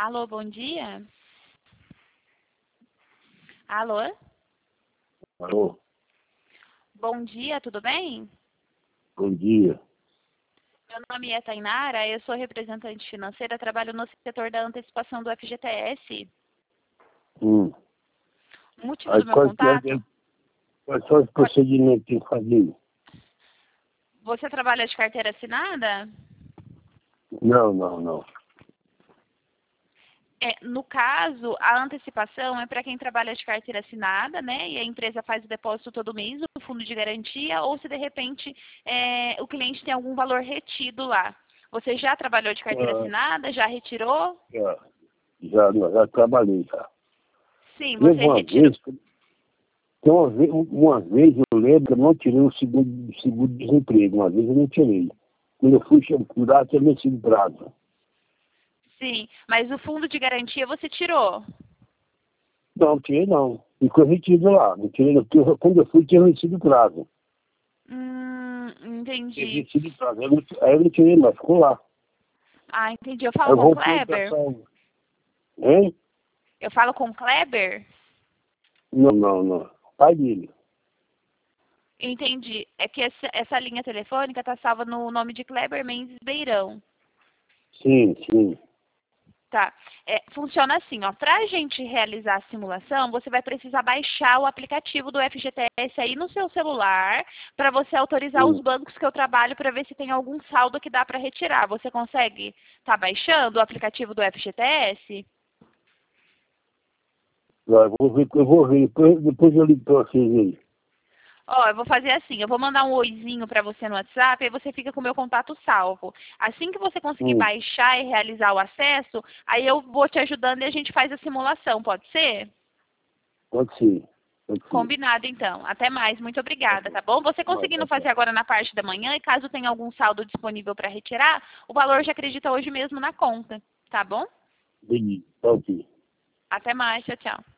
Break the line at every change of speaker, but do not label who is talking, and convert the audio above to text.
Alô, bom dia. Alô?
Alô,
Bom dia, tudo bem?
bom dia.
Meu nome é Tainara, eu sou representante financeira, trabalho no setor da antecipação do FGTS.
Hum.
O motivo
Aí
do meu contato,
quais são os procedimentos que tem que fazer?
você trabalha de carteira assinada?
Não.
No caso, a antecipação é para quem trabalha de carteira assinada, né? E a empresa faz o depósito todo mês no fundo de garantia, ou se de repente o cliente tem algum valor retido lá. Você já trabalhou de carteira
Ah,
assinada? Já retirou?
já trabalhei, já.
Sim,
Teve
você
uma
retirou.
vez, uma vez eu lembro, eu não tirei o seguro-desemprego, uma vez eu não tirei. Quando eu fui curar, tinha vencido o prazo.
Sim, mas o fundo de garantia você tirou.
Não, tirei não. Ficou retido lá. Não tirei, não, porque quando eu fui, tinha vencido o prazo. Tinha
Entendi.
vencido o prazo. Aí eu não tirei mais, ficou lá.
Ah, entendi. Eu
Aí
falo
eu
com o
voltei pra
Kleber?
cá. Hein?
Eu falo com o Kleber?
Não. Pai dele.
Entendi. É que essa linha telefônica está salva no nome de Kleber Mendes Beirão.
Sim.
Tá. Funciona assim, ó. Para a gente realizar a simulação, você vai precisar baixar o aplicativo do FGTS aí no seu celular para você autorizar os
Hum.
bancos que eu trabalho para ver se tem algum saldo que dá para retirar. Você consegue estar baixando o aplicativo do FGTS?
Eu vou ver. Depois eu ligo pra vocês aí.
Ó, eu vou fazer assim, eu vou mandar um oizinho para você no WhatsApp, aí você fica com o meu contato salvo. Assim que você conseguir
Hum.
baixar e realizar o acesso, aí eu vou te ajudando e a gente faz a simulação, pode ser?
Pode ser. Pode ser.
Combinado, então. Até mais. Muito
Tá
obrigada,
bom.
tá bom? Você
Mas,
conseguindo fazer agora na parte da manhã e caso tenha algum saldo disponível para retirar, o valor já acredita hoje mesmo na conta, tá bom?
Beleza. Tá ok.
Até mais. Tchau, tchau.